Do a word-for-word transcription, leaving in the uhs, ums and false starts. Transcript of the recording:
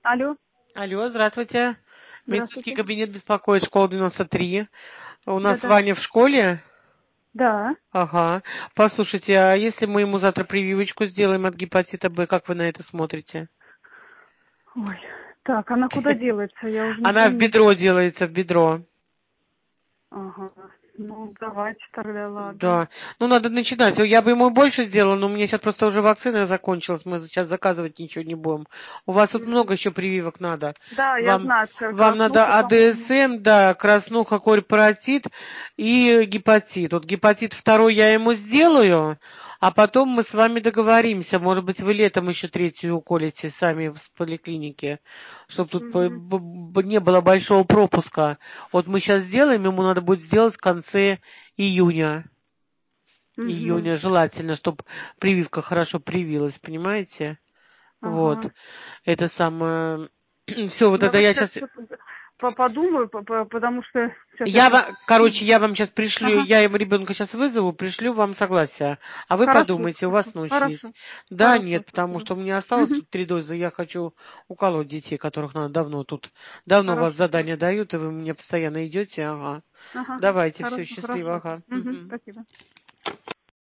Алло, Алло, здравствуйте. Медицинский здравствуйте. кабинет беспокоит, школа девяносто три. У нас Да-да. Ваня в школе? Да. Ага. Послушайте, а если мы ему завтра прививочку сделаем от гепатита Б, как вы на это смотрите? Ой, так, она куда делается? Я уже не Она в помню. бедро делается, в бедро. Ага. Ну, давайте тогда, ладно. Да. Ну, надо начинать. Я бы ему больше сделала, но у меня сейчас просто уже вакцина закончилась. Мы сейчас заказывать ничего не будем. У вас тут Мгм. много еще прививок надо. Да, я Вам, знаю, к- вам краснуха, надо по-моему. АДСМ, да, краснуха, корь-паротит и гепатит. Вот гепатит второй я ему сделаю, а потом мы с вами договоримся. Может быть, вы летом еще третью уколите сами в поликлинике, чтобы тут по- Мгм. б- б- не было большого пропуска. Вот мы сейчас сделаем, ему надо будет сделать в конце июня. Мгм. Июня желательно, чтобы прививка хорошо привилась, понимаете? Вот. Ага. Это самое... Все, вот Ну, я тогда вот я сейчас сейчас... подумаю, по- по- потому что сейчас я Я тут... вам, короче, я вам сейчас пришлю, Ага. я его ребенка сейчас вызову, пришлю вам согласие. А вы Хорошо, подумайте, у хорошо, вас ночь есть. хорошо, Да, хорошо, нет, потому спасибо. что у меня осталось Мгм. тут три дозы, я хочу уколоть детей, которых надо давно тут. Давно у вас Хорошо, задания хорошо. дают, и вы мне постоянно идете, ага. Ага. Давайте, все, Хорошо, счастливо, хорошо. ага. Мгм. Мгм. Спасибо.